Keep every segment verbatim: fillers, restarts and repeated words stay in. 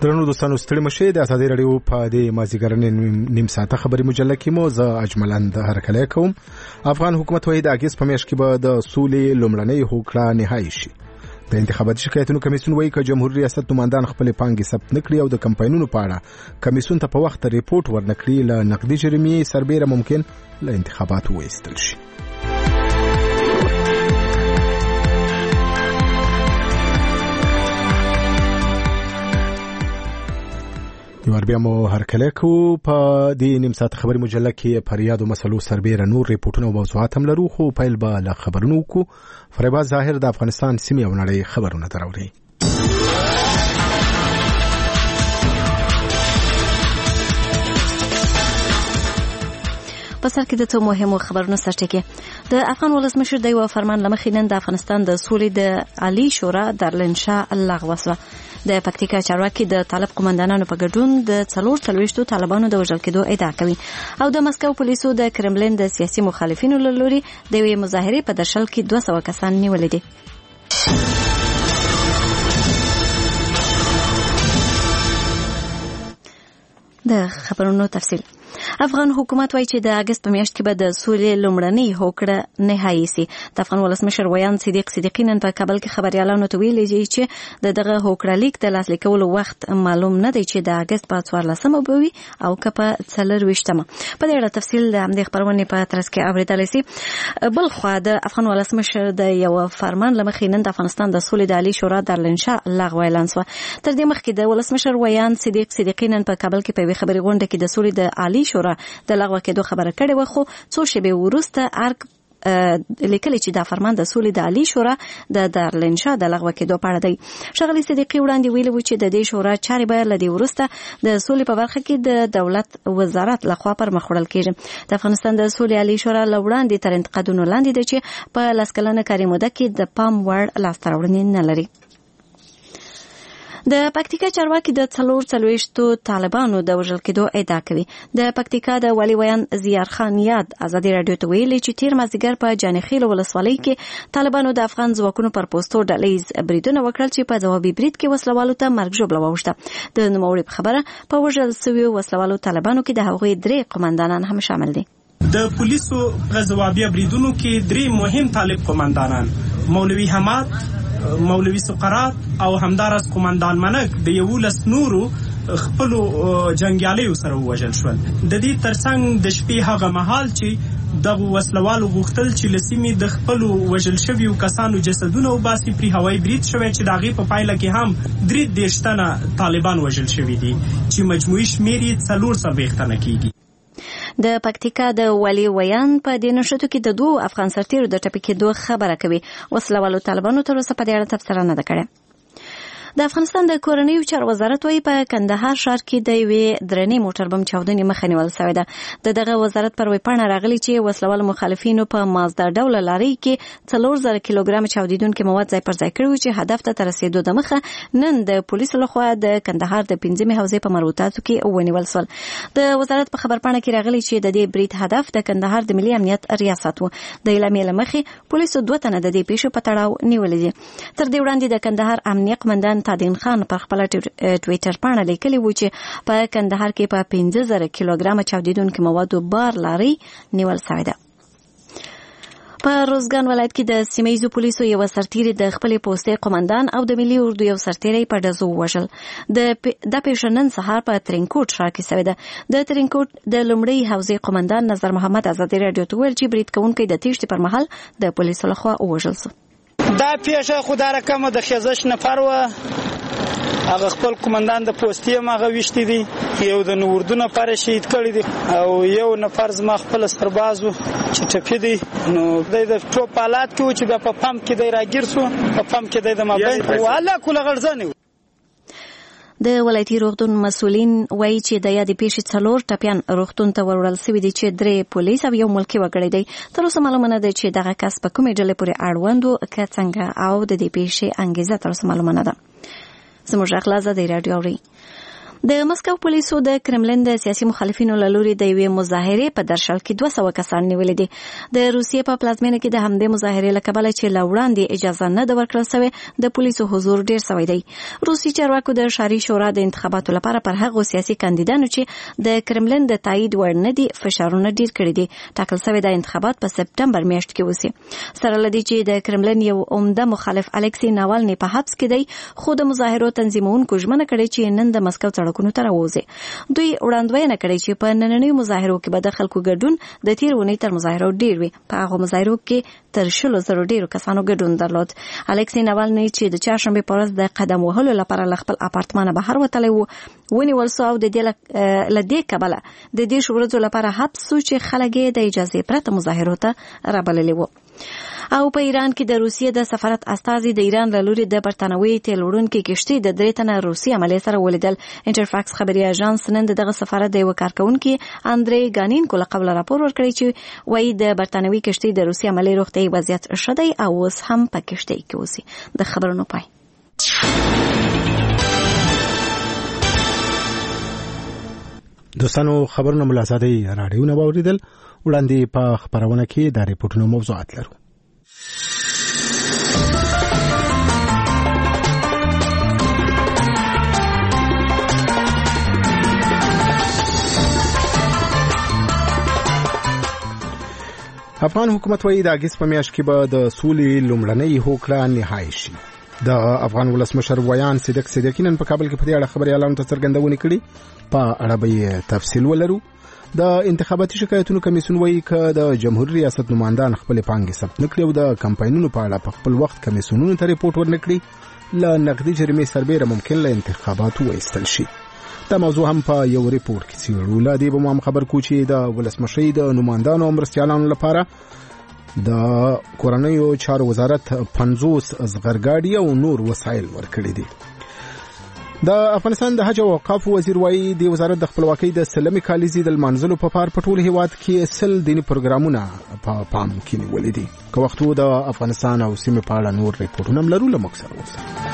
درنو دوستانو ستړي مشه د ازادي رادیو په دې مازیګرنې نیم ساعته خبري مجله کې مو زه اجملند هرکلی کوم. افغان حکومت وایي د اگست په میاشت کې به د سولې لومړنۍ هوکړه نهایی شي. د انتخاباتي شکایتونو کمیسیون وایي چې جمهوریت ریاست نمائندان خپل پانګې ثبت نکړي او د کمپاینونو په اړه کمیسیون ته په وخت ریپورت ورنکړي له نقدي جریمې سربېره ممکن له انتخاباتو وایستل شي. نو بیا مو هرکلی کو. په دې نیم ساعت خبري مجله کې پر یادو مسلو سربېره نور ریپورتونه او موضوعات هم لرو، خو پیل به له خبرونو کو. فریبا ظاهر د افغانستان سیمې او نړۍ خبرونه دراوړي. په سر کې د څو مهمو خبرونو سرټکی. د افغان ولسمشر د یو فرمان لمخې نن د افغانستان د سولې د عالی شورا درلنشا لغوه شوه. د پکتیکا چارواکي د طالب قومندانانو په ګډون د څلور څلوېښتو طالبانو د وژل کېدو ادعا کوي او د مسکو پولیسو د کرملین د سیاسي مخالفینو له لوري د یوې مظاهرې په درشل کې دوه سوه کسان نیولي دي. د خبرونو تفصیل. افغان حکومت وایي چې د اگست په میاشت کې به د سولې لومړنۍ هوکړه نهایی سي. د افغان ولسمشر ویان صدیق صدیقی نن په کابل کې خبريالانو ته ویلي چې د دغه هوکړه لیک د لاسلیک کولو وخت معلوم نه دی چې د اگست په څوارلسمه به وي او که په څلرویشتمه. په دې اړه تفصیل د همدې خبرونې په ترڅ کې اورېدلی سي. بل خوا د افغان ولسمشر د یو فرمان له مخې نن د افغانستان د سولې د عالی شورا درلنشا لغوه اعلان شوه. تر دې مخکې د ولسمشر ویان صدیق صدیقی نن په کابل کې په یوې خبري غونډه کې د سولې د عالی شورا د لغوه کېدو خبره کړې وه، خو څو شېبې وروسته ارګ لیکلي چې دا فرمان د سولې د عالی شورا د درلنشا د لغوه کېدو په اړه دی. ښاغلي صدیقي وړاندې ویلي و چې د دې شورا چارې به له دې وروسته د سولې په برخه کې د دولت وزارت لخوا پر مخ وړل کېږي. د افغانستان د سولې عالی شورا له وړاندې تر انتقادونو لاندې ده چې په لس کلنه کاري موده کې د پام وړ لاسته راوړنې نه لري. د پکتیکا چارواکي د څلور څلوېښتو طالبانو د وژل کېدو ادعا کوي. د پکتیکا د والي ویان زیار خان یاد ازادي رادیو ته ویلي چې تیر مازدیګر په جانخیل ولسوالۍ کې طالبانو د افغان ځواکونو پر پوسټو ډلهییز بریدونه وکړل چې په ځوابي برید کې وسلوالو ته مرګ ژوبله واوښته. د نوموړي په خبره په وژل سویو وسلوالو طالبانو کې د هغوی درې قومندانان هم شامل دي. د پولیسو په ځوابي بریدونو کې درې مهم طالب قومندانان مولوي حماد، مولوي سقرات او همدارس قومندان منک د یولس نورو خپلو جنگیالیو سره وژل شول. د دې ترڅنګ د شپې هغه مهال چې دغه وسلوالو غوښتل چې لسیمې د خپلو وژل شویو کسانو جسدونه وباسي، پرې هوایي برید شوی چې د هغې په پایله کې هم درې دېرش تنه طالبان وژل شوي دي چې مجموعي شمېر یې څلور څلوېښت تنه کېږي. د پکتیکا د والي ویان په دې نښتو کې د دوه افغان سرتیرو د ټپي کېدو خبره کوي. وسلوالو طالبانو تر اوسه په دې اړه تبصره نه ده کړې. د افغانستان د کورنیو چارو وزارت وايي په کندهار ښار کې د یوې درنې موټر بم چاودنې مخه نیول شوې ده. د دغه وزارت پر ویبپاڼه راغلي چې وسلوال مخالفینو په مازدا ډوله لارۍ کې څلور زره کیلوګرام چاودیدونکي مواد ځای پر ځای کړي وو چې هدف ته تر رسېدو د مخه نن د پولیسو لخوا د کندهار د پنځمې حوزې په مربوطاتو کې ونیول شول. د وزارت په خبرپاڼه کې راغلي چې د دې برید هدف د کندهار د ملي امنیت ریاست و. د اعلامیې له مخې پولیسو دوه تنه د دې پیښو په تړاو نیولي دي. تر دې وړاندې د کندهار امنیه قمندان تادین خان پر خپل ټویټر پاڼه لیکلي و چې په کندهار کې په پنځه زره کیلوګرام چاودیدونکي موادو بار لارۍ نیول شوې ده. په روزګان ولایت کې د سیمه پولیسو یو سرتیری د خپل پوستې قومندان او د ملي اردو یو سرتیری په ډزو وژل. د د پیښه نن سهار په ترینکوټ ښار کې شوې ده. د ترینکوټ د لومړۍ حوزې قومندان نظر محمد ازادي رادیو ته ویل چې برید کوونکی د تیښتې پر مهال د پولیسو لخوا وژل شو. دا پیښه خو دا رقم د خزش نفر و، هغه خپل قومندان د پوستې ماغه وشتي دي، یو د اردو نفر شهید کړی دی او یو نفر زما خپل سربازو چې ټپي دی. نو د ټوپ حالات کې و چې بیا په پمپ کې دی راګیر شو، په پمپ کې دی د مابین والا کوله غړځنی. د ولایتي روغتون مسؤلین وایي چې د یادې پیښې څلور ټپیان روغتون ته وروړل شوي دي چې درې پولیس او یو ملکي وګړی دی. تر اوسه معلومه نه ده چې دغه کس په کومې ډلې پورې اړوند و که څنګه او د دې پیښې انګیزه تر اوسه معلومه نه ده. زموږ اخلاص د رادیو اوري. د مسکو پولیسو د کرملین د سیاسي مخالفینو له لوري د یوې مظاهرې په درشل کې دوه سوه کسان نیولي دي. د روسیې په پلازمینه کې د همدې مظاهرې له کبله چې له وړاندې اجازه نه ده ورکړل سوې د پولیسو حضور ډیر سوی دی. روسي چارواکو د ښاري شورا د انتخاباتو لپاره پر هغو سیاسي کاندیدانو چې د کرملین د تایید وړ نه دي فشارونه ډیر کړي دي. ټاکل سوی د انتخابات په سپټمبر میاشت کې وسی. سره له دې چې د کرملین یو عمده مخالف الکسی ناوالني په حبس کې دی، خو د مظاهرو تنظیمونکو ژمنه کړې چې نن د مسکو سړکونو ته راوځي. دوی وړاندوینه کړې چې په نننیو مظاهرو کې به د خلکو ګډون د تیر اونۍ تر مظاهرو ډیر وي. په هغو مظاهرو کې تر شلو زرو ډیرو کسانو ګډون درلود. الکسی ناوالني چې د چهارشنبې په ورځ د قدم وهلو لپاره له خپل اپارتمانه بهر وتلی و، ونیول سو او د دې له دې کبله د دېرشو ورځو لپاره حبس شو چې خلک یې د اجازې پرته مظاهرو ته رابللي وو. او په ایران کې د روسیې د سفارت استازي د ایران له لوري د برتانوي تیل وړونکي کشتۍ د درې تنه روسي عملې سره ولیدل. انټرفاکس خبري اژانس نن دغه سفارت د یو کارکونکي اندري ګانینکو له قبل راپور ورکړی چې وایي د برتانوي کشتۍ د روسي عملې روغتیايي وضعیت ښه دی او اوس هم په کشتۍ کې اوسي. د خبرونو پای. دوستانو خبرونه ملازادي راډیو نه واوریدل. وړاندې په خبرونه کې د ریپورتونو موضوعات لرو. افغان حکومت وایي د اګست په میاشت کې به د سولې لومړنۍ هوکړه نهایی شي. د افغان ولسمشر ویان صدق صدیقی نن په کابل کې په دې اړه خبري اعلان ته څرګندونه کړې. په اړه به تفصیل ولرو. د انتخاباتي شکایتونو کمیسیون وایي چې د جمهوریت ریاست نمائندان خپل پانګې ثبت نکړي او د کمپاینونو په اړه په خپل وخت کمیسیونونو ته ریپورت ورنکړي. له نقدي جریمې سربېره ممکن له انتخاباتو وایستل شي. دا موضوع هم په یو ریپورت کې څیړو. لا دې به مو خبر کو چې د ولسمشۍ د نمائندانو او مرستیالانو لپاره د کورنیو چارو وزارت پنځوس زغرګاډي او نور وسایل ورکړي دي. د افغانستان د حج او اوقاف وزیر وایي د وزارت د خپلواکۍ د سلمې کالیزې د لمانځلو په پار په ټول هیواد کې سل دیني پروګرامونه په پام کې نیولي دي. که وختو د افغانستان او سیمې په اړه نور ریپورټونه هم لرو. له موږ سره اوسئ.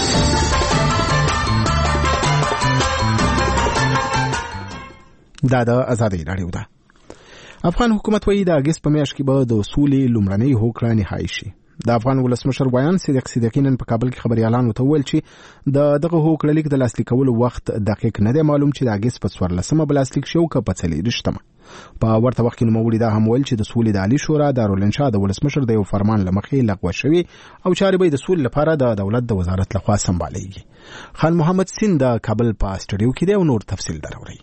دا د ازادي راډیو ده. افغان حکومت وایي د اګست په میاشت کې به د سولې لومړنۍ هوکړه نهایی شي. د افغان ولسمشر ویان صدق صدیقی نن په کابل کې خبري اعلان وکړ چې د دغه هوکړه لیک د لاسلیک کولو وخت دقیق نه دی معلوم چې د اګست په څوارلسمه به لاسلیک شي او که په څلېرویشتمه. په ورته وخت کې نوموړي دا هم ویل چې د سولې د عالی شورا دارالانشا د ولسمشر د یو فرمان له مخې لغوه شوی او چارې به د سولې لپاره د دولت د وزارت لخوا سمبالېږي. خان محمد سین د کابل په سټوډیو کې دی او نور تفصیل دروري.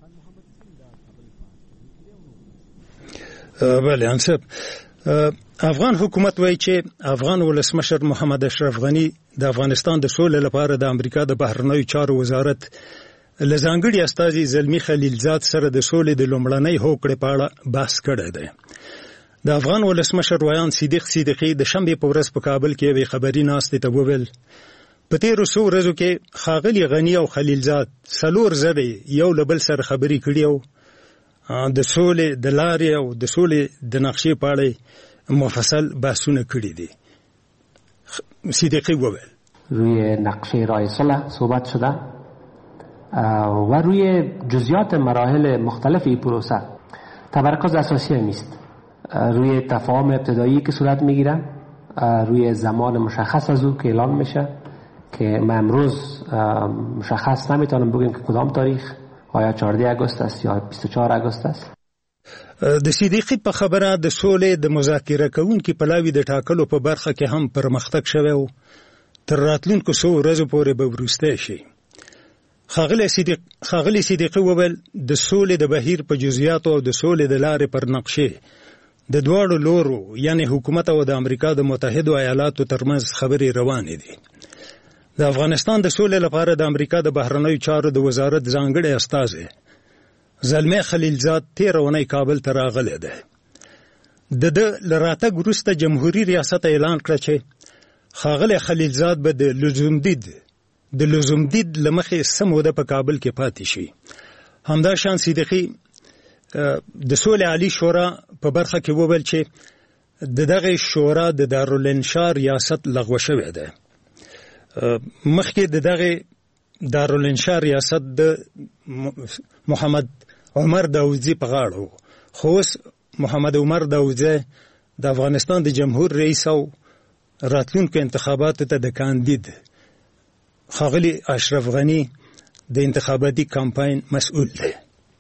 بله انصب افغان حکومت وایي چې افغان ولسمشر محمد اشرف غنی د افغانستان د سولې لپاره د امریکا د بهرنیو چارو وزارت له ځانګړي استازي زلمی خلیلزاد سره د سولې د لومړنۍ هوکړې په اړه بحث کړی دی. د افغان ولسمشر ویان صدیق صدیقی د شنبې په ورځ په کابل کې یوې خبري ناستې ته وویل په تیرو څو ورځو کې ښاغلي غنی او خلیلزاد څلور ځلې یو له بل سره خبرې کړي او د سولې د لارې او د سولې د نقشې په اړه مفصل بحثونه کړي دي. صدیقی وویل روی نقشه راه صلح صحبت شده و روی جزئیات مراحل مختلف این پروسه تمرکز اساسی هم است. روی تفاهم ابتدایی که صورت میگیره، روی زمان مشخص از او که اعلان میشه که ما امروز مشخص نمیتونم بگیم که کدام تاریخ، آیا چهارده اگست است یا بیست و چهار اگست است. د صدیقی په خبره د سولې د مذاکره کوونکي پلاوی د ټاکلو په برخه کې هم پرمختګ شوی او تر راتلونکو څو ورځو پورې به وروسته شي. ښاغلی صدیق ښاغلی صدیقی وویل د سولې د بهیر په جزئیاتو او د سولې د لارې پر نقشې د دواړو لورو یعنی حکومت او د امریکا د متحدو ایالاتو ترمنځ خبرې روانې دي. د افغانستان د سولې لپاره د امریکا د بهرنیو چارو د وزارت ځانګړی استازی زلمی خلیلزاد تېره اونۍ کابل ته راغلی دی. د ده له راتګ وروسته جمهوري ریاست اعلان کړه چې ښاغلی خلیلزاد به د لزومدید د لزومدید له مخې څه موده په کابل کې پاتې شي. همداشان صدیقي د سولې عالی شورا په برخه کې وویل چې د دغه شورا د دارالانشا ریاست لغوه شوی دی. مخکې د دغه دارالانشا ریاست د محمد عمر داودزي په غاړه و، خو اوس محمد عمر داودزي د افغانستان د جمهور رئیس او راتلونکو انتخاباتو ته د کاندید ښاغلي اشرف غني د انتخاباتي کمپاین مسؤل دی.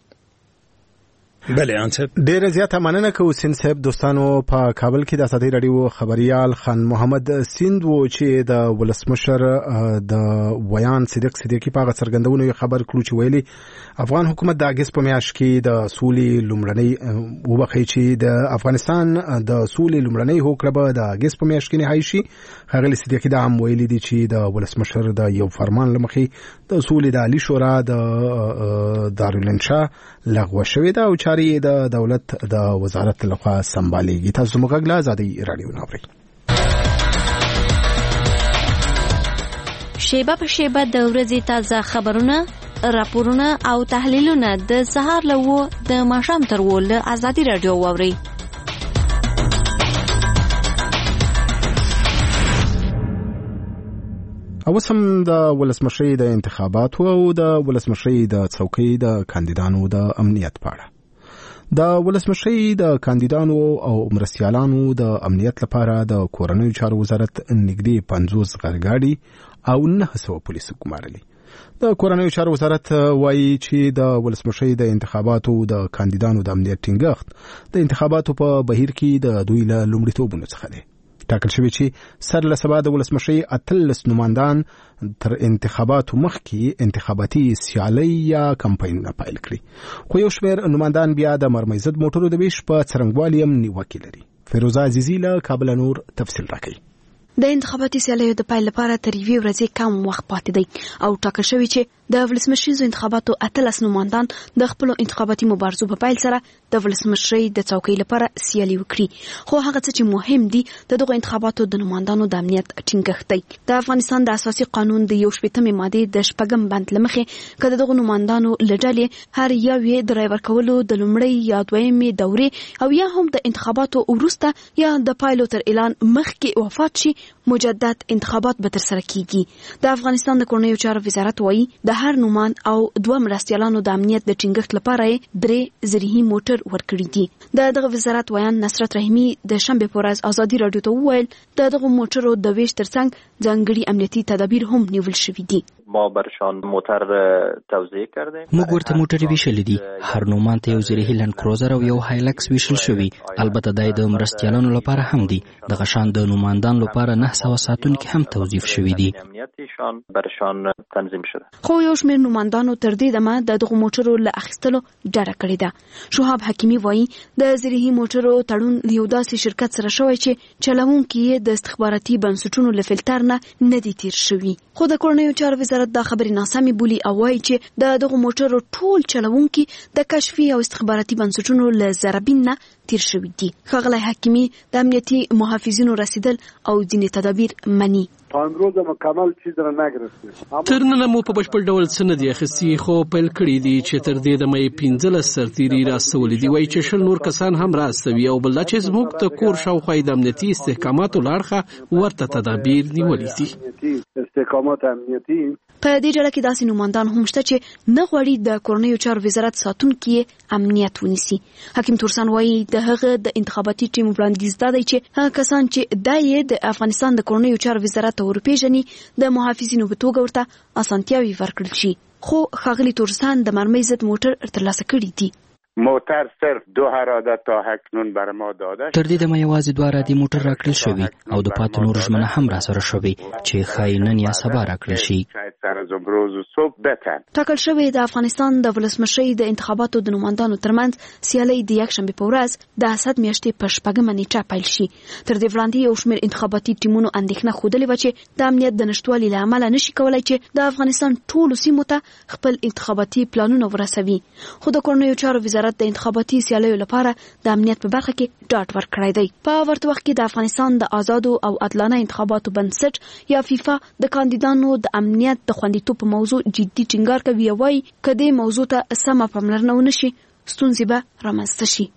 بله انصر ډیره زیاته مننه کوو سین صاحب. دوستانو په کابل کې د ازادي راډیو خبريال خان محمد سیند و چې د ولسمشر د ویان صدیق صدیقي په څرګندونو خبر کړو چې ویلي افغان حکومت د اگست په میاشت کې د سولې لومړنۍ وبخي چې د افغانستان د سولې لومړنۍ هوکړه به د اگست په میاشت کې نهایی شي. ښاغلي صدیقي دا هم ویلي دي چې د ولسمشر د یو فرمان لمخې د سولې د عالی شورا د دارالانشا لغوه شوې ده او چاري د دولت د وزارت لخوا سمبالېږي. تاسو موږ له ازادي راډیو ناوړئ. شیبه په شیبه د ورځې تازه خبرونه، راپورونه او تحلیلونه د سهار له و د ماښام تر و له ازادي راډیو واورئ. اوس هم د ولسمشرۍ د انتخاباتو او د ولسمشرۍ د څوکۍ د کاندیدانو د امنیت په اړه. د ولسمشرۍ د کاندیدانو او مرستیالانو د امنیت لپاره د کورنیو چارو وزارت نږدې پنځوس غرګاډي او نه سوه پولیس ګمارلي. د کورنیو چارو وزارت وایي چې د ولسمشرۍ د انتخاباتو د کاندیدانو د امنیت ټینګښت د انتخاباتو په بهیر کې د دوی له لومړیتوبونو څخه دی. ټاکل شوی چې سر له سبا د ولسمشرۍ اتلس نمایندان تر انتخاباتو مخکې انتخاباتي سیالۍ یا کمپاینونه پیل کړي، خو یو شمېر نمایندان بیا د مرمۍ ضد موټرو د ویش په څرنګوالي هم نیوکې لري. فیروزه عزیزي له کابل نور تفصیل راکوي. د انتخاباتي سیالیو د پیل لپاره تر یوې ورځې کم وخت پاتې دی او ټاکل شوی چې د ولسمشریزو انتخاباتو اتلس نمایندان د خپل انتخاباتي مبارزو په پیل سره د ولسمشرۍ د څوکۍ لپاره سیالي وکړي. خو هغه څه چې مهم دي د دغه انتخاباتو د نمایندانو د امنیت ټینګښت دی. د افغانستان د اساسي قانون د یو شپږمې ماده د شپږم بند لمخې کله دغه نمایندانو لړلې هر یو یې د رای ورکولو د لومړۍ یا دویمې دورې او یا هم د انتخاباتو وروسته یا د پایلو تر اعلان مخکې وفات شي مجدد انتخابات به تر سره کیږي. د افغانستان د کورنیو چارو وزارت وایي د هر نومان او دوه مرستیالانو د امنیت د ټینګښت لپاره درې زرهي موټر ورکړي دي. د دغه وزارت ویان نصرت رحیمي د شنبه په ورځ ازادي راډیو ته وویل د دغه موټرو د ویش ترڅنګ ځانګړي امنیتي تدابیر هم نیول شوي دي. ما برشان موټر توزیع کردیم. موږ ورته موټر ویشل دي. هر نومان ته یو زرهي لند کروزر او یو هایلکس ویشل شوی. البته دای د مرستیالانو لپاره هم دي. د غشان د نوماندان لپاره نه سوه ساتونکي هم توظیف شوي دي. امنیتیشان برشان تنظیم شده. خو یو شمېر نوماندانو تر دې دمه د دغه موټرو له اخیستلو ډډه کړې ده. شهاب حکیمي وایي د زرهي موټرو تړون یو داسې شرکت سره شوی چې چلوونکي یې د استخباراتي بنسټونو له فلټر نه نه دي تیر شوي. خو د کورنیو چارو وزارت دا خبرې ناسمې بولي او وایي چې د دغه موټرو ټول چلوونکي د کشفي او استخباراتي بنسټونو له ضربین نه تیر شوي دي. ښاغلی حکیمي د امنیتي محافظینو رسیدل او ځینې تدابیر مني. امروز مکمل چیز را نگرفتیم. تر نن مو په بشپړ ډول څه نه دي اخیستي، خو پیل کړي دي چې تر دې د مې پنځلس سرتیري راستولي دي. وایي چې شل نور کسان هم راستوي او بل دا چې زموږ د کور شاوخوا د امنیتي استحکاماتو له اړخه ورته تدابیر نیولي دي. استحکامات امنیتي په دې ډله کې داسې نوماندان هم شته چې نه غواړي د کورنیو چارو وزارت ساتونکي امنیت ونیسي. حکیم تورسان وایي د هغه د انتخاباتي ټیم وړاندیز دا دی چې هغه کسان چې دا یې د افغانستان د کورنیو چارو وزارت ته ورپېژني د محافظینو په توګه ورته اسانتیاوې ورکړل شي. خو ښاغلي تورسان د مرمۍ ضد موټر ترلاسه کړي دي. موټر صرف دو اراده تا اکنون بر ما داده تر دې دمه یوازې دوه ارادې موټر راکړل شوي او د پاتې نور ژمنه هم راسره شوې چې ښایي نن یا سبا راکړل شي. ټاکل شوی د افغانستان د ولسمشرۍ د انتخاباتو د نوماندانو ترمنځ سیالۍ د یکشنبې په ورځ د اسد میاشتې په شپږمه نیټه پیل شي. تر دې وړاندې یو شمېر انتخاباتي ټیمونو اندېښنه ښودلې وه چې د امنیت د نشتوالي له امله نشي کولی چې د افغانستان ټولو سیمو ته خپل انتخاباتي پلانونه ورسوي. خو د کورنیو چارو وزارت د انتخاباتي سیالیو لپاره د امنیت په برخه کې ډاډ ورکړی دی. په ورته وخت کې د افغانستان د آزادو او عادلانه انتخاباتو بنسټ یا فیفا د کاندیدانو د امنیت د خوندیتوب په موضوع جدي ټینګار کوي او وايي که دې موضوع ته سمه پاملرنه ونه شي ستونزې به رامنځته شي.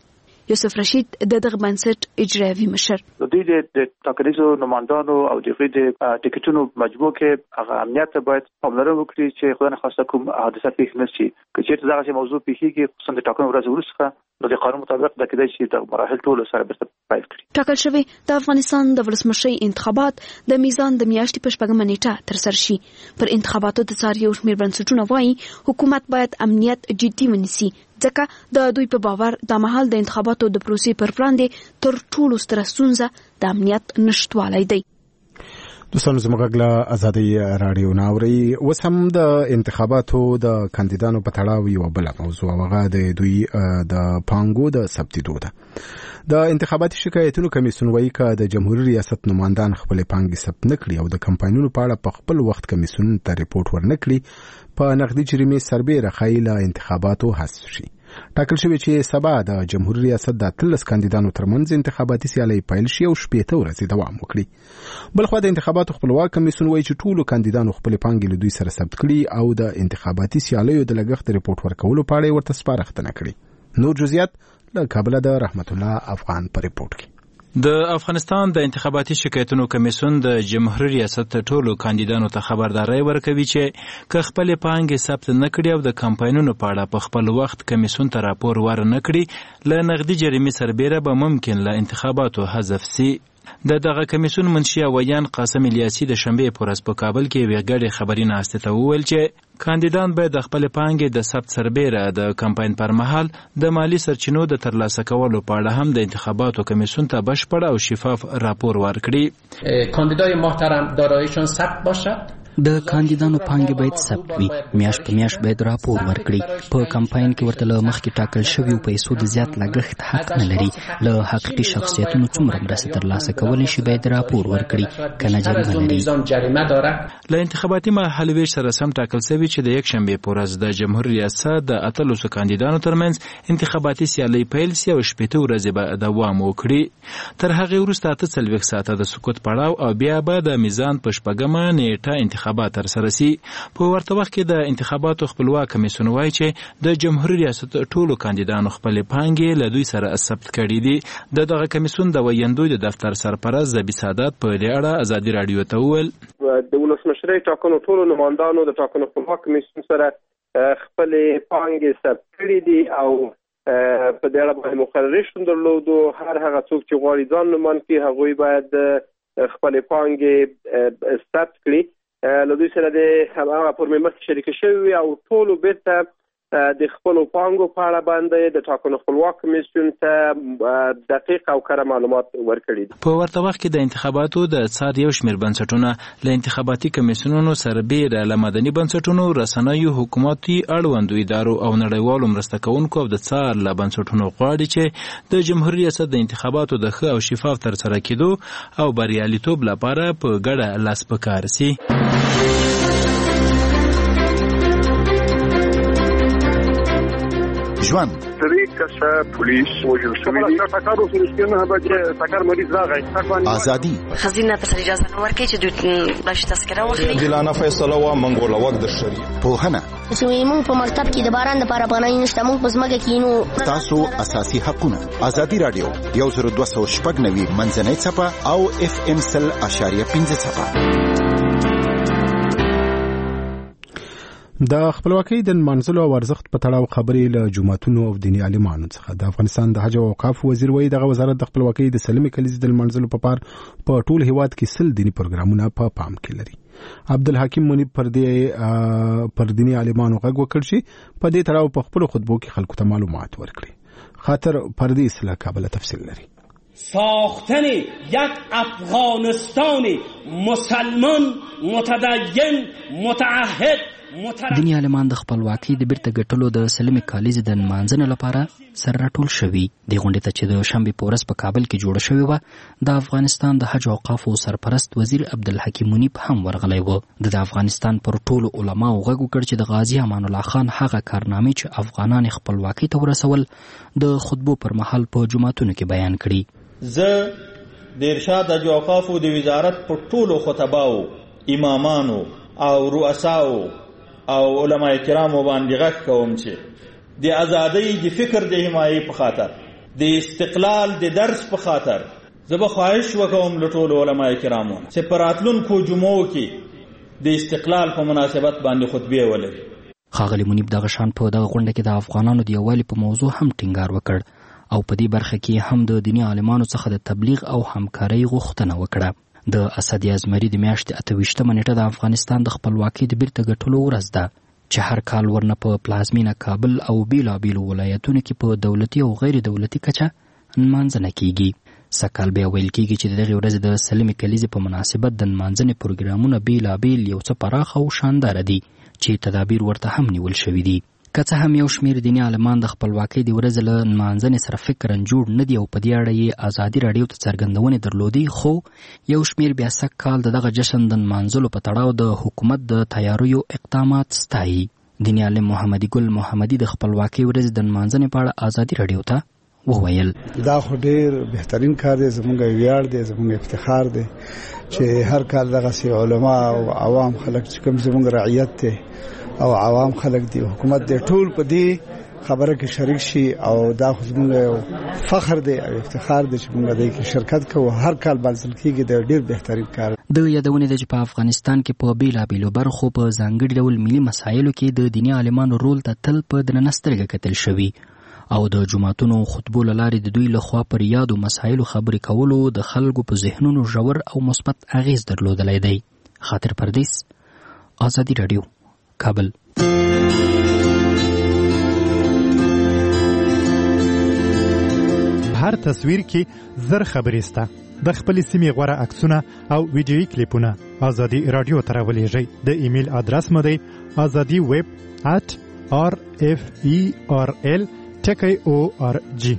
یوسف رشید د دغه بنسټ اجرایوي مشر د دې د ټاکنیزو نمائندانو او د غوډ ټیکټونو مجموع کې هغه امنیت باید پاملرنه وکړي چې خدای نخواسته کوم حادثه پیښ نشي که چیرته دغه موضوع پیښیږي خصوصا د ټاکنو ورځ وروسته د قانون مطابق د کېدای شي د مراحل ټول سره به پیل کړي. ټاکل شوی د افغانستان د ولسمشرۍ انتخابات د میزان د میاشتې په شپږمه نیټه ترسره شي. پر انتخاباتو د څار یو شمېر بنسټونه وایي حکومت باید امنیت جدي ونیسي ځکه د دوی په باور د مهال د انتخاباتو د پروسې پر وړاندې تر ټولو ستره ستونزه د امنیت نشټوالی دی. دوستانو زموږ له ازادي رادیو ناوري اوس هم د انتخاباتو د کاندیدانو په تړاو یو بل موضوع هغه د دوی د پانګو د ثبتېدو ده. د انتخاباتي شکایتونو کمیسیون وایي چې د جمهوریت ریاست نمائندان خپل پانګې ثبت نکړي او د کمپاینونو په اړه په خپل وخت کمیسیون ته ریپورت ورنکړي په نقدي جریمې سربېره خایله انتخاباتو حذف شي. ټاکل شوی چې سبا د جمهوریت ریاست د اتلس کاندیدانو ترمنځ انتخاباتي سیالي پیل شي او شپېته ورځې دوام وکړي. بلخوا د انتخاباتو خپلواک کمیسیون وایي چې ټولو کاندیدانو خپل پانګې له دوی سره ثبت کړي او د انتخاباتي سیالیو د لګښت ریپورت ورکولو په اړه ورته سپارښتنه کړې. نور جزئیات له کابل د رحمت الله افغان په ریپورت کې. د افغانستان د انتخاباتي شکایتونو کمیسیون د جمهوریت ریاست ټولو کاندیدانو ته خبرداري ورکوي چې که خپل پانګې ثبت نه کړي او د کمپاینونو په اړه په خپل وخت کمیسیون ته راپور ورنه کړي له نقدي جریمې سربېره به ممکن له انتخاباتو حذف سي. د دغه کمیسیون منشي ویان قاسم الیاسي د شنبې په ورځ په کابل کې یوې ګډې خبري ناستې ته وویل چې کاندیدان باید د خپل پانګې د ثبت سربېره د کمپاین پر مهال د مالی سرچینو د ترلاسه کولو په اړه هم د انتخاباتو کمیسیون ته بشپړ او شفاف راپور ورکړي. کاندیدای محترم داراییشان ثبت باشد. د کاندیدانو پانګې باید ثبت وي، میاشت په میاشت باید راپور ورکړي. په کمپاین کې ورته له مخکې ټاکل شویو پیسو د زیات لګښت حق نه لري. له حقیقي شخصیتونو څومره مرسته ترلاسه کولی شي باید راپور ورکړي، کنه جریمه لري. له انتخاباتي مرحلې ویش سره سم ټاکل شوی چې د یک شنبې په ورځ د جمهوریت ریاست د اتلسو کاندیدانو ترمنځ انتخاباتي سیالي پیل سي او شپېته ورځې به دوام وکړي. تر هغې وروسته اته څلوېښت ساعته د سکوت پړاو او بیا به د میزان په شپږمه نیټه انتخابات انتخابات ترسره سي. په ورته وخت کې د انتخاباتو خپلواک کمیسیون وایي چې د جمهوریت ریاست ټولو کاندیدانو خپل پانګې له دوی سره ثبت کړي دي. د دغه کمیسیون د ویندوی د دفتر سرپرست زبی سادات په دې اړه ازادي رادیو ته وویل د ولسمشرۍ ټاکنو ټولو نمائندانو د ټاکنو خپلواک کمیسیون سره خپل پانګې ثبت کړي دي او په دې اړه باندې مقررې شوند درلودو. هر هغه څوک چې غواړي ځان نومان کړي هغوی باید خپل پانګې ثبت کړي. له دوی سره د هغه فورمې مخکې شریکه شوي او ټولو بیرته د خپلو پانګو په اړه باندې د ټاکنو خپلواک کمیسیون ته دقیق او کره معلومات ورکړي دي. په ورته وخت کې د انتخاباتو د څار یو شمېر بنسټونه له انتخاباتي کمیسیونونو سربېره له مدني بنسټونو، رسنیو، حکومتي اړوندو ادارو او نړیوالو مرسته کوونکو او د څار له بنسټونو غواړي چې د جمهوریت ریاست د انتخاباتو د ښه او شفاف ترسره کېدو او بریالیتوب لپاره په ګډه لاس په کار سي. ژوند سری کسه پولیس وجل شوی دی ټاکر اوس نشته نه به ټاکر مریض راغی ازادي خزینه ته اجازه نه ورکړي چې دوی باش تذکره واخلي دلانه فیصله وا منګول وخت د شری په هنه چې موږ په مکتب کې د باران لپاره پناه نشته موږ په زمګه کې نو تاسو اساسي حقونه ازادي رادیو یو زر دوه سوه شپږ نوي منځنۍ صفه او اف ام سل اشاریه پنځه صفه. د خپلواکۍ د نمانځلو او ارزښت په تړاو خبرې له جماعتونو او دیني عالمانو څخه د افغانستان د حج او اوقاف وزیر وایي دغه وزارت د خپلواکۍ د سلمې کلیزې د نمانځلو په پار په ټول هیواد کې سل دیني پروګرامونه په پا پام کې لري. عبدالحکیم منیب پر دې پر دیني عالمانو غږ وکړ چې په دې تړاو په خپل خطبو کې خلکو ته معلومات ورکړي. خاطر پردی اصلاح کابل تفصیل لري. ساختن یک افغانستان مسلمان متدین متعهد دیني عالمان د خپلواکۍ د بیرته ګټلو د سلمې کالیزې د نمانځنې لپاره سره راټول شوي. دې غونډې ته چې د شنبې په ورځ په کابل کې جوړه شوې وه د افغانستان د حج او اوقافو سرپرست وزیر عبدالحکیم منیب هم ورغلی و. د افغانستان پر ټولو علماو غږ وکړ چې د غازي امان الله خان هغه کارنامې چې افغانان خپلواکۍ ته ورسول د خطبو پر مهال په جوماتونو کې بیان کړي. زه د ارشاد حج او اوقافو د وزارت پر ټولو خطباو، امامانو او رؤساو او علماء کرامو باندې غږ کوم چې د ازادۍ د فکر د حمایې په خاطر د استقلال د درس په خاطر زه به خواهش وکوم له ټولو علما کرامو چې په راتلونکو جمعو کې د استقلال په مناسبت باندې خطبې ولري. ښاغلي منیب دغه شان په دغه غونډه کې د افغانانو د یووالي په موضوع هم ټینګار وکړ او په دې برخه کې هم د دیني عالمانو څخه د تبلیغ او همکارۍ غوښتنه وکړه. د اسد یازمري د میاشتې اته ویشتمه نیټه د افغانستان د خپلواکۍ د بیرته ګټلو ورځ ده چې هر کال ورنه په پلازمینه کابل او بیلابیلو ولایتونو کې په دولتي او غیر دولتي کچه نمانځنه کیږي. سکال بیا ویل کیږي چې دغه ورځ د سلمې کلیزې په مناسبت د نمانځنې پروګرامونه بیلابیل یو څه پراخه او شانداره دي چې تدابیر ورته هم نیول شوي دي. که څه هم یو شمېر دیني عالمان د خپلواکۍ د ورځې له نمانځنې سره فکراً جوړ نه دي او په دې اړه یې ازادي راډیو ته څرګندونې درلودې، خو یو شمېر بیا سږ کال د دغه جشن د نمانځلو په تړاو د حکومت د تیاریو اقدامات ستایي. دیني عالم محمدي ګل محمدي د خپلواکۍ ورځې د نمانځنې په اړه ازادي راډیو ته وویل دا خو ډېر بهترین کار دی، زموږ ویاړ دی، زموږ افتخار دی چې هر کال دغسې علما او عوام خلک چې کوم زموږ رعیت دی او عوام خلک دی حکومت دی ټول په دې خبره کې شریک شي او دا خو زموږ فخر دی او افتخار دی چې موږ دې کې شرکت کوو. هر کال بلل کېږي د ډېر بهترین کار. د یادونې ده چې په افغانستان کې په بیلابیلو برخو په ځانګړي ډول ملي مسایلو کې د دیني عالمانو رول ته تل په درنه سترګه کتل شوي او د جماعتونو خطبو له لارې د دوی لخوا پر یادو مسایلو خبرې کولو د خلکو په ذهنونو ژور او مثبت اغیز درلودلی دی. خاطر پردیس، ازادي راډیو، کابل. هر تصویر کې زر خبرې سته. د خپل سیمې غوره عکسونه او ویډیویي کلیپونه ازادي راډیو ته راولېږئ. د ایمیل ادرس مو دی ازادي ویب ات آر اف ای آر ال ټکی او آر جی.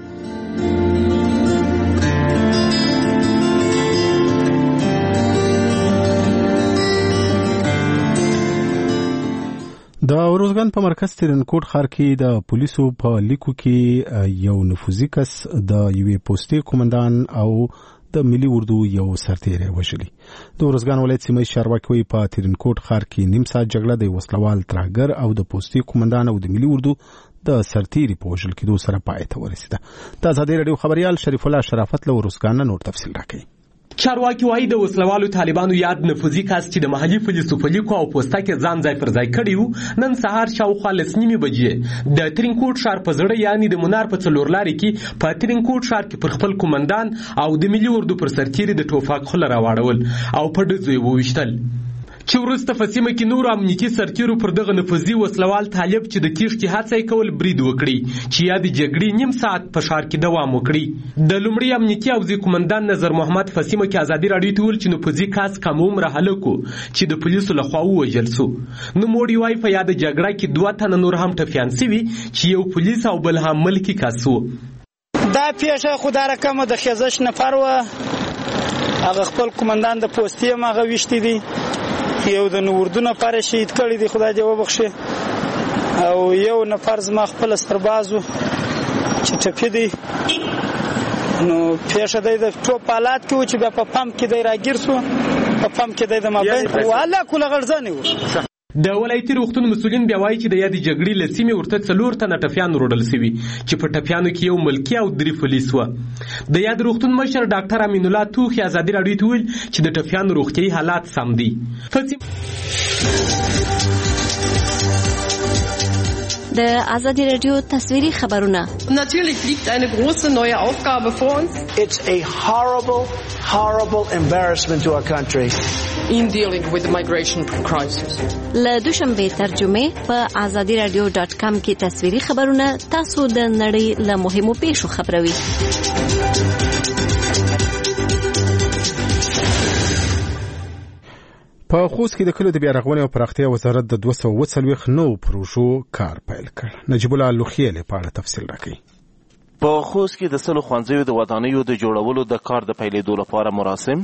د اروزګان په مرکز ترنکوټ ښار کې د پولیسو په لیکو کې یو نفوذي کس د یوې پوستې قومندان او د ملي اردو یو سرتیری وژلی. د اروزګان ولایت سیمه چارواکي په ترنکوټ ښار کې نیم ساعت جګړه د وسلوال ترهګر او د پوستې قومندان او د ملي اردو د سرتیری په وژل کېدو سره پای ته ورسېده. د ازادي راډیو خبريال شریف الله شرافت له اروزګان نور تفصیل راکړي. چارواکي وايي د وسلوالو طالبانو یاد نفوذي کس چې د محلي پولیسو په لیکو او پوسټه کې ځان ځای پر ځای کړی و نن سهار شاوخوا لس نیمې بجې د ترنکوټ ښار په زړه یعنې د منار په څلور لارې کې په ترنکوټ ښار کې پر خپل قومندان او د ملي اردو پر سرتیري د ټوپک خوله راواړول او په ډزو یې وویشتل چې وروسته په سیمه کې نور امنیتي سرتیرو پر دغه نفوذي وسلوال طالب چې د تیښتې هڅه یې کول برید وکړي چې یا د جګړې نیم ساعت په ښار کې دوام وکړي. د لومړي امنیتي حوزې قومندان نظر محمد په سیمه کې ازادي راډیو ته ویل چې نفوذي کس کم عمره هلک و چې د پولیسو لخوا ووژل سو. نوموړي وایي په یاده جګړه کې دوه تنه نور هم ټپیان سوي چې یو پولیس او بل هم ملکي کس و. دا پیښه خو دا رقمه د خیزش نفر و هغه خپل قومندان د پوستې مغه وشتي دي یو د نوردونه پاره شهید کړی دی خدای دې وبخښي او یو نفر زما خپل سربازو چې ټپی دی نو پیښه دی د ټوپ حالات کې و چې بیا په پمپ کې دی راګیر سو په پمپ کې دی د مابین والا کوله غرزانه و. د ولایتي روغتون مسؤلین بیا وایي چې د یادې جګړې له سیمې ورته څلور تنه ټپیان وروړل سوي چې په ټپیانو کې یو ملکي او درې پولیس وه. د یاد روغتون مشر ډاکټر امین الله توخي ازادي راډیو ته ویل چې د ټپیانو روغتیایي حالات سم دي. د ازادي راډیو تصویري خبرونه. Natürlich liegt eine große neue Aufgabe vor uns. It's a horrible, horrible embarrassment to our country. In dealing with the migration crisis. له دوشنبه ترجمه په ازادي راډیو ډاټ کام کې تصویري خبرونه تاسو د نړۍ له مهمو پیښو خبروي. په خوست کې د کلو د بیا رغونې او پراختیا وزارت د دوه سوه اووه څلوېښت نوو پروژو کار پیل کړ. نجیب الله لوخیلې په اړه تفصیل راکړي. په خوست کې د سلو ښوونځیو د ودانیو د جوړولو د کار د پیلېدو لپاره مراسم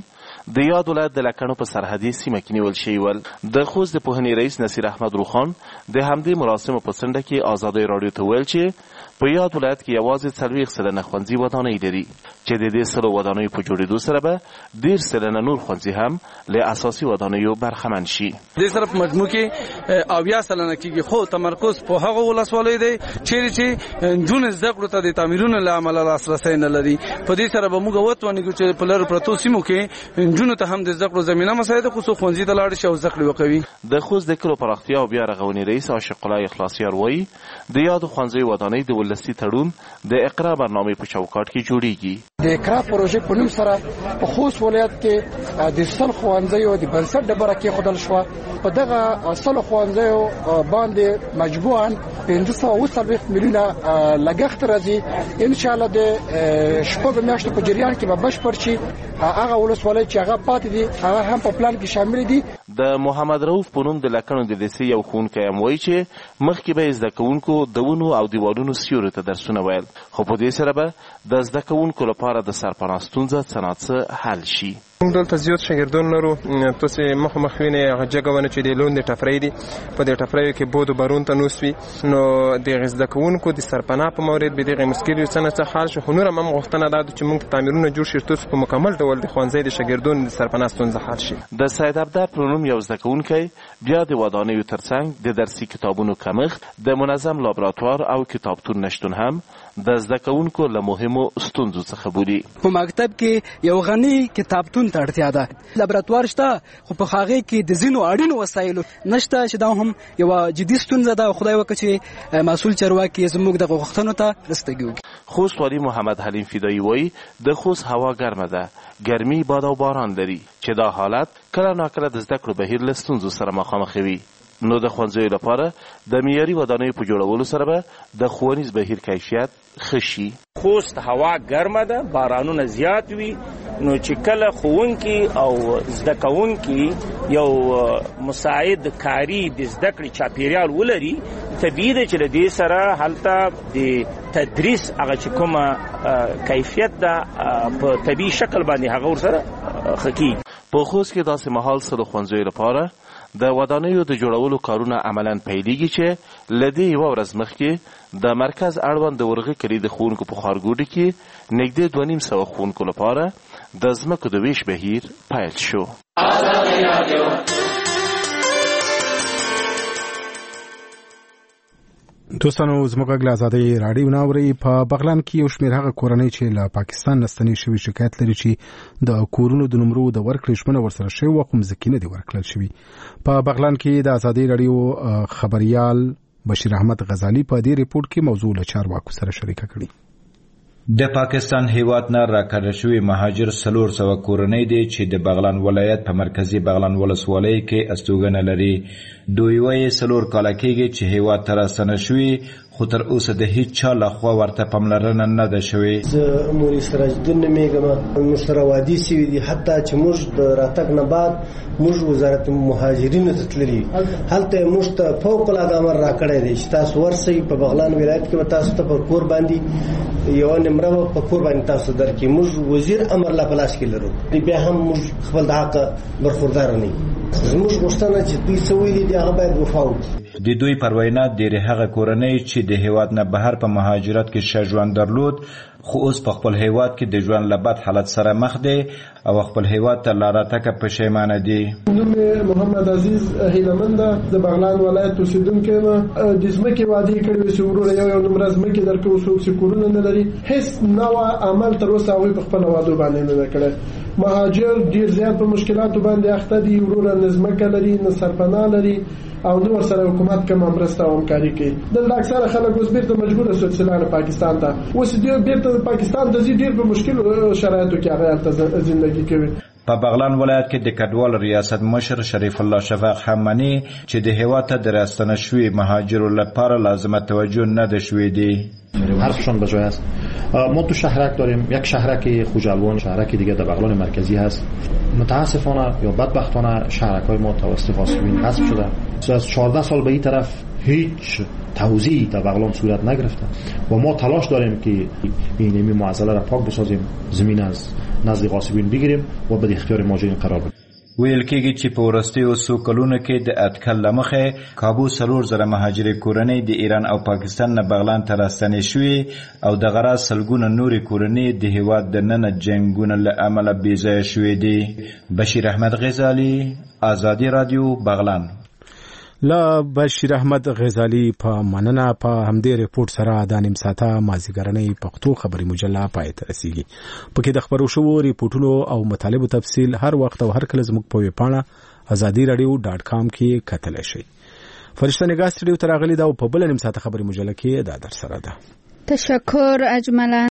د یاد ولایت د لکڼو په سرحدي سیمه کې نیول شوي ول. د خوست د پوهنې رئیس نصیر احمد روخان د همدې مراسمو په څنډه کې ازادۍ راډیو ته ویل چې په یاد ولایت کې یوازې څلوېښت سلنه ښوونځي ودانۍ لري چې د دې سلو ودانیو په جوړېدو سره به ډېر سلنه نور ښوونځي هم له اساسي ودانیو برخمن شي. دې سره په مجموع کې اویا سلنه کېږي، خو تمرکز په هغه ولسوالیو دی چیرې چې نجونې زده کړو ته د تعمیرونو له امله لاسرسی نه لري. په دې سره به موږ وتوانېږو چې په لرو پرتو سیمو کې نجونو ته هم د زده کړو زمینه مساعده کړو څو ښوونځي ته لاړ شي او زده کړې وکوي. د خوست د کلو پراختیا او بیا رغونې رئیس عاشق الله اخلاصیار وایي د یادو ښوونځیو ودانۍ د ولسي تړون د اقرا برنامې په چوکاټ کې جوړیږي. د اقرا پروژې په نوم سره په خوست ولایت کې د سل ښوونځیو د بنسټ ډبره کېښودل شوه. په دغه سلو ښوونځیو باندې مجموعاً پنځه سوه اوه څلوېښت میلیونه لګښت راځي. انشاءالله د شپږو میاشتو په جریان کې به بشپړ شي. هغه ولسوالۍ چې هغه پاتې دي هغه هم په پلان کې شامل دي. د محمد رؤف په نوم د لکڼو د لیسې یو ښوونکی هم وایي چې مخکې به یې زده کوونکو د ونو او دیوالونو سیوري ته درسونه ویل، خو په دې سره به د زده کوونکو لپاره د سرپناه ستونزه څه نه څه حل شي. موږ دلته زیات شاګردان لرو، تاسې مخامخ وینئ هغه جګه ونه چې د لوند ټفرۍ دي، په دې ټفریو کې بود و بارون ته نوس وي، نو دغه زده کوونکو د سرپناه په مورد به دغه مشکل یو څه نه څه حل شي. خو نور هم غوښتنه دا ده چې موږ تعمیرونه جوړ شي ترڅو په مکمل ډول د ښوونځي د شاګردانو د سرپناه ستونزه حل شي. د سید ابدر په نوم یو زده کوونکی بیا د ودانیو ترڅنګ د درسي کتابونو کمښت، د منظم لابراتوار او کتابتون نشتون هم د زده کوونکو له مهمو ستونزو څخه بولي. په مکتب کې یو غني کتابتون ته اړتیا ده، لابراتوار شته خو په هغه کې د ځینو اړینو وسایلو نشته چې دا هم یو جدي ستونزه ده. خدای وکړي چې مسؤل چارواکي زموږ د غوښتنو ته رسیدګي وکړي. خوست والي محمد حلیم فدایی وایي د خوست هوا ګرمه ده، ګرمي باد او باران لري چې دا حالت کله ناکله د زده کړو بهیر له ستونزو سره مخامخ وي. نو د ښوونځیو لپاره د معیاري ودانیو په جوړولو سره به د ښوونیز بهیر کیفیت ښه شي. خوست هوا ګرمه ده، بارانونه زیات وي، نو چې کله ښوونکي او زده کوونکي یو مساعد کاري د زده کړې چاپیریال ولري، طبیعي ده چې له دې سره هلته د تدریس هغه چې کومه کیفیت ده په طبیعي شکل باندې هغه ورسره ښه کېږي. په خوست کې داسې مهال سلو ښوونځیو لپاره د ودانیو د جوړولو کارونه عملاً پیلېږي چې له دې یوه ورځ مخکې د مرکز اړوند د ورغې کلي د ښوونکو په ښارګوټي کې نږدې دوه نیم سوه ښوونکو لپاره د ځمکو د ویش بهیر پیل شو. دوستانو زموږ غږ له ازادۍ راډیو نه اورئ. په بغلان کې یو شمېر هغه کورنۍ چې له پاکستان نه ستنې شوي شکایت لري چې د کورونو د نمرو د ورکړې ژمنه ورسره شوې وه خو مځکې نه دي ورکړل شوي. په بغلان کې د ازادۍ راډیو خبریال بشیر احمد غزالي په دې ریپورت کې موضوع له چارواکو سره شریکه کړې. د پاکستان هیواد نه راکړل شوي مهاجر څلور سوه کورنۍ دي چې د بغلان ولایت په مرکزي بغلان ولسوالۍ کې استوګنه لري. دوی وایي څلور کاله کېږي چې هیواد ته راستنه شوي خو تر اوسه د هیڅ چا لخوا ورته پاملرنه نه ده شوې. زه موري سراج الدین نومېږم، موږ سره وادي سوي دي، حتی چې موږ د راتګ نه بعد موږ وزارت مهاجرینو ته تللي، هلته یې موږ ته فوق العاده امر راکړی دی چې تاسو ورسئ په بغلان ولایت کې به تاسو ته په کور باندې یوه نمره به په کور باندې تاسو درکړي. موږ وزیر امر لا په لاس کې لرو، بیا هم موږ خپل د حق برخورداره نه یو. زموږ غوښتنه چې دوی څه ویلي دي هغه باید وفا وکړي. د دوی پر وینا ډېرې هغه کورنۍ چې د هیواد نه بهر په مهاجرت کې ښه ژوند درلود خو اوس په خپل هیواد کې د ژوند له بد حالت سره مخ دی او خپل هیواد ته لا راتګه پښیمانه دي. نوم محمد عزیز هیلمند د بغلان ولایت اوسیدونکی یم. د ځمکې وعدې کړې وې چې وروره یو یو نمره ځمکې درکوو، څوک چې کورونه نه لري هېڅ نوع عمل تر اوسه هغوی په خپله وعدو باندې نه ده کړی. مهاجر ډېر زیات په مشکلاتو باندې اخته دي، وروره نه ځمکه لري نه سرپناه لري او نو ورسره حکومت کومه مرسته او همکاري کوي. دلته اکثره خلک اوس بیرته مجبوره شول چې لاړه پاکستان ته. اوس دوی بیرته پاکستان ته ځي، ډېر په مشکلو شرایطو کې هغه هلته زندګي کوي. په بغلان ولایت کې د کډوال ریاست مشر شریف الله شفاق حمانی چې د هیواد ته د راستنه شوي مهاجرو لپاره لازمه توجه نه ده شوې دي. حرفشون به جای است ما تو شهرک داریم، یک شهرک خوجلوان، شهرک دیگه در بغلان مرکزی هست. متاسفانه یا بدبختانه شهرک‌های ما توسط غاصبین حذف شده. از چهارده سال به این طرف هیچ توزیع در بغلان صورت نگرفته و ما تلاش داریم که این نمی معضله را پاک بسازیم، زمین از نزد غاصبین بگیریم و به اختیار ماجرین قرار بدیم. ویل کېږي چې په وروستیو څو کلونو کې د اټکل له مخې کابو څلور زره مهاجرې کورنۍ د ایران او پاکستان نه بغلان ته راستنې شوې او دغه راز سلګونه نورې کورنۍ د هېواد دننه جنګونو له امله بېځایه شوې دي. بشیر احمد غزالي، ازادي راډیو، بغلان. لا بشیر احمد غزالی په مننه. په همدې ریپورت سره د نیم ساعته مازیګرنۍ پښتو خبري مجله پای ته رسیږي. پکې د خبرو شوو ریپورتونو او مطالبو تفصیل هر وخت او هر کله زموږ په ویبپاڼه ازادي رادیو ډاټ کام کې کتلی شئ. فرشته نگاه سټډیو ته راغلي ده او په بله نیم ساعته خبري مجله کې دا در سره ده. تشکر اجملا.